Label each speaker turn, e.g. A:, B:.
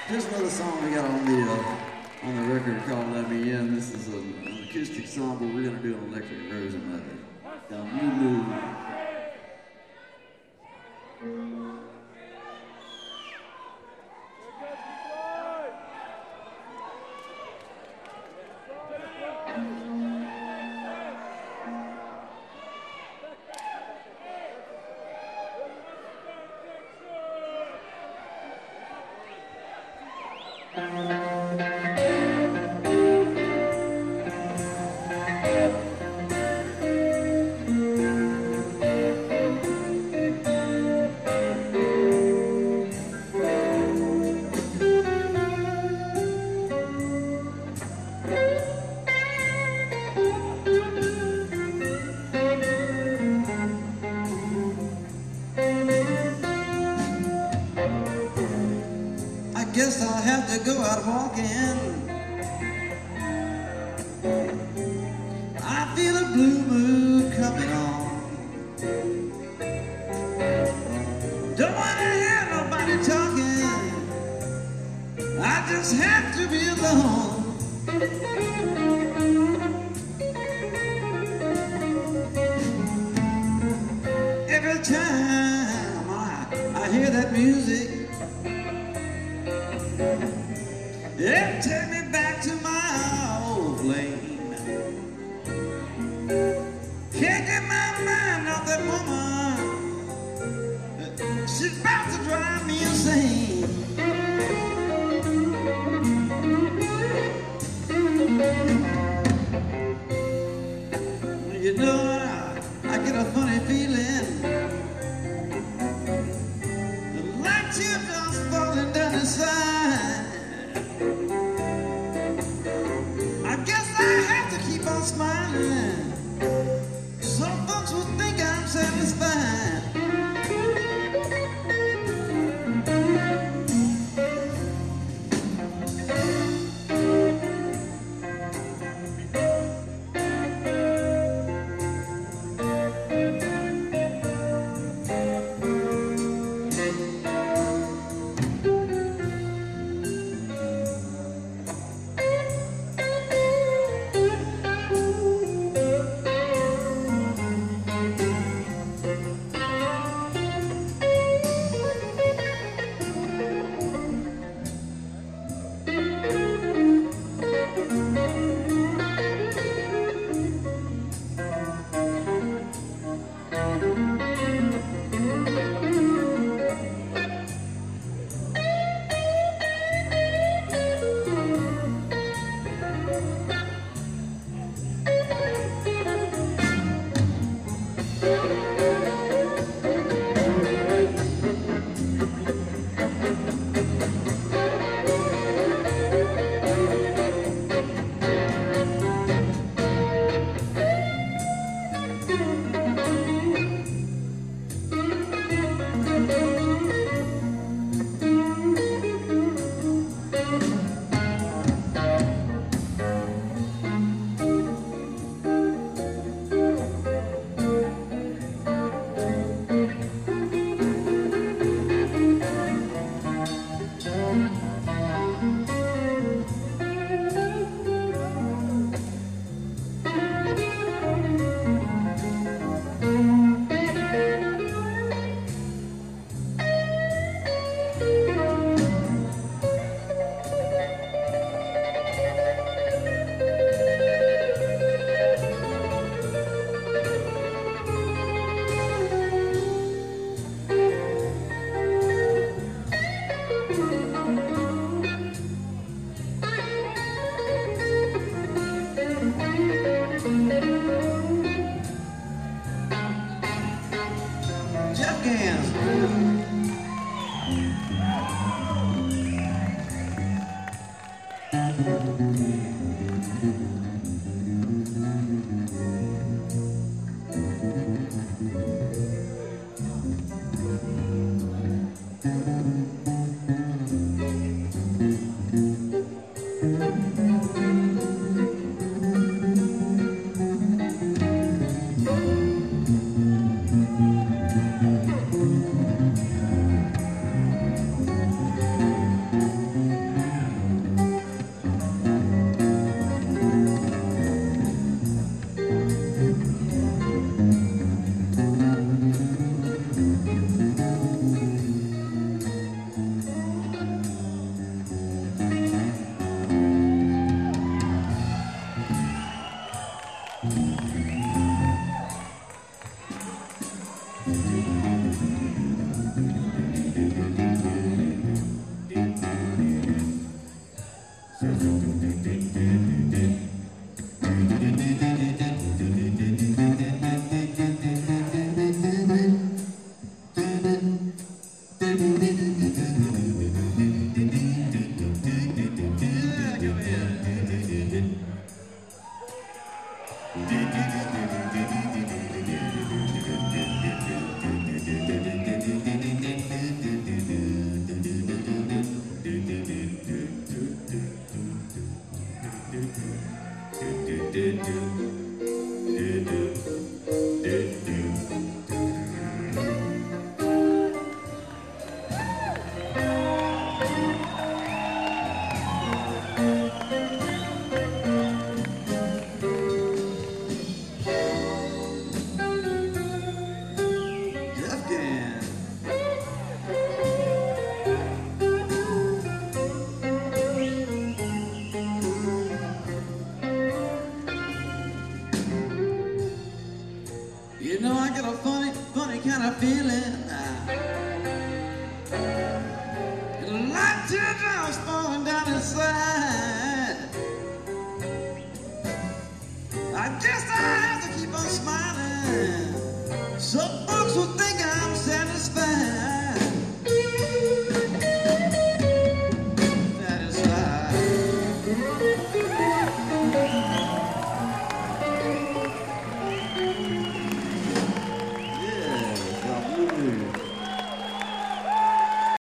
A: Here's another song we got on the record called Let Me In. This is an acoustic song, but we're going to do an electric version of it. Got a new move. Guess I'll have to go out walking. I feel a blue mood coming on. Don't want to hear nobody talking. I just have to be alone. Every time I hear that music, yeah, take me back to my old flame. Can't get my mind off that woman. She's about to drive me insane. You know, I get a funny feeling, like teardrops falling down the side. I guess I have to keep on smiling. Some folks will think I'm satisfied. eyes I keep on smiling. Some folks will think I'm satisfied. Satisfied. Yeah,